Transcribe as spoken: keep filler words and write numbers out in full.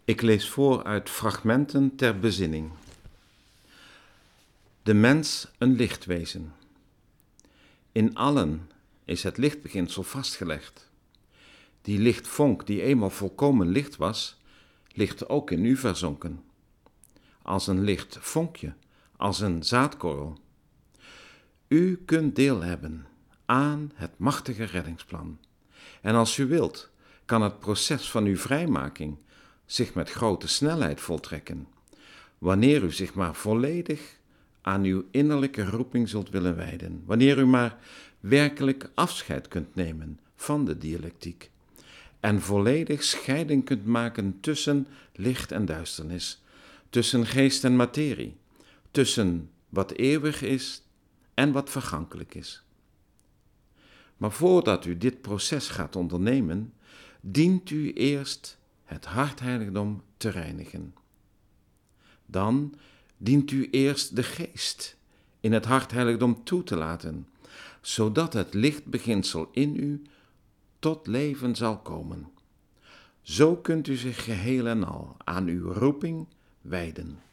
Ik lees voor uit Fragmenten ter bezinning. De mens een lichtwezen. In allen is het lichtbeginsel vastgelegd. Die lichtvonk die eenmaal volkomen licht was, ligt ook in u verzonken. Als een licht vonkje, als een zaadkorrel. U kunt deel hebben aan het machtige reddingsplan. En als u wilt, kan het proces van uw vrijmaking zich met grote snelheid voltrekken, wanneer u zich maar volledig aan uw innerlijke roeping zult willen wijden, wanneer u maar werkelijk afscheid kunt nemen van de dialectiek en volledig scheiding kunt maken tussen licht en duisternis, tussen geest en materie, tussen wat eeuwig is en wat vergankelijk is. Maar voordat u dit proces gaat ondernemen, dient u eerst het hartheiligdom te reinigen. Dan dient u eerst de geest in het hartheiligdom toe te laten, zodat het lichtbeginsel in u tot leven zal komen. Zo kunt u zich geheel en al aan uw roeping wijden.